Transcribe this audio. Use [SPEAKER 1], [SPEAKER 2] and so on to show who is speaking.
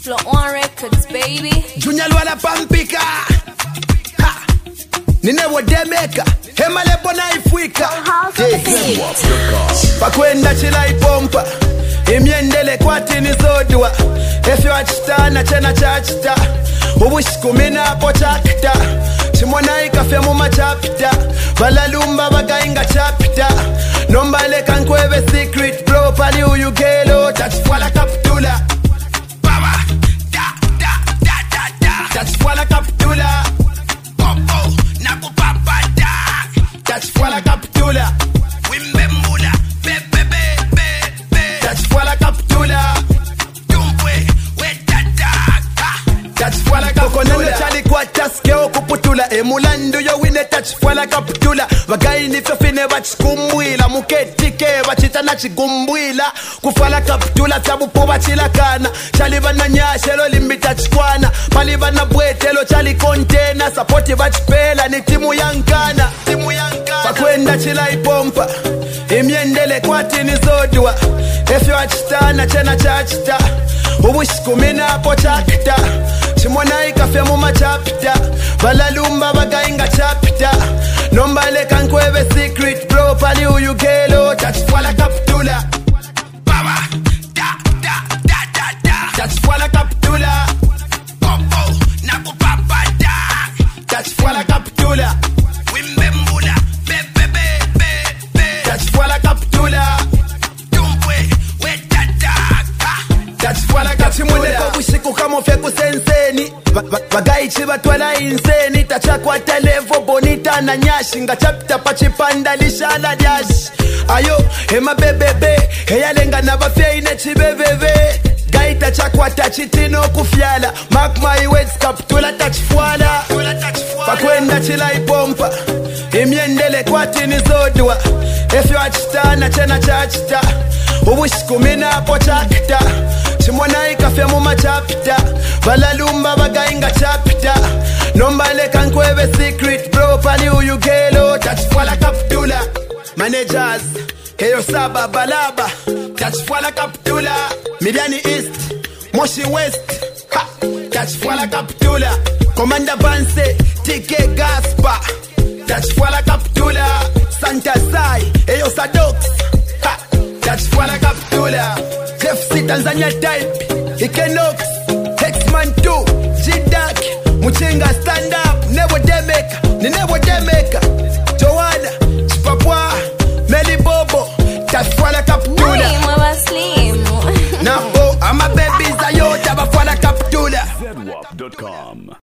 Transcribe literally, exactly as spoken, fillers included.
[SPEAKER 1] Flow on records, baby.
[SPEAKER 2] Junior Lwala Pampika. Ha. Ninewo demeka. Hema lebo na ifwika. Pakwenda chila ipompa. Imiendele kwati nizodwa. Efyo achitana chena chachita. Ubushikumina po chakita. Chimona ikafya muma chapita. Balalumba bagainga chapita. Nombale kankweve secret. Blow pali uyu gelo. Tachifwala kaptula. Baba. Da da da da da. Tachifwala kaptula. Popo. Naku papa da. Tachifwala kaptula. Wimbe mula. Be be be be be. Tachifwala kaptula. Tumbwe. We da da. Tachifwala kaptula. Kokonando chali kwa taskeo kuputula. Emulandu yo wine tachifwala kaptula. Wagaini fefine bachikumbwila. Muketike bachitana chigumbwila. Kufala kaptula tabupo bachilakana. Chali bana nyashelo limbita chikwana. Pali bana bwetelo chali kontena. Sapoti bachipela ni timu yankana. Timu yankana. Pakwenda chila ipompa. Imiendele kwati nizodwa. Efyo achitana chena chachita. Ubushikumina po chakita. Chimona ikafya muma chapita. Balalumba bagainga chapita. Nombale kankweve secret. Bro pali uyu gelo. Tachifwala kaptula. Baba. Da da da da da. Tachifwala kaptula. Popo. Naku papa da. Tachifwala kaptula. Wimbe mula. Be be be be be. Tachifwala kaptula. Tumbwe. We da da. Tachifwala kaptula. Bushiku kama feku senseni. Bagai chiba twala inseni. Tachakwa televo bonita na nyashi. Nga chapita pachipanda lishala diashi. Ayo, hema bebebe. Heya lenga na bafye ine chibebebe. Gaita chakwa tachitino kufyala. Mark my words kaptula tachifwala. Pakwenda chila ipompa. Imiendele kwati nizodwa. Efyo achitana chena chachita. Ubushikumina po chakita. Chimona ikafya muma chapita. Balalumba bagainga chapita. Nombale kankweve secret. Bro pali uyu gelo. Tachifwala kaptula. Managers, heyo saba balaba. Tachifwala kaptula. Midiani East, Moshi West. Ha, tachifwala kaptula. Commander Banse, T K Gaspa. Tachifwala kaptula. Santa Sai, heyo Sadox. Ha, tachifwala kaptula. Jeff C Tanzania type. Ikenox, Hexman two, G-Duck. Muchinga stand up, never demeka. Ni never demeka. Joanna, Chipapwa, Meli Bobo. Tachifwala kaptula. Now, oh, I'm a baby Zayo, Tabafwala kaptula.
[SPEAKER 3] Z W A P dot com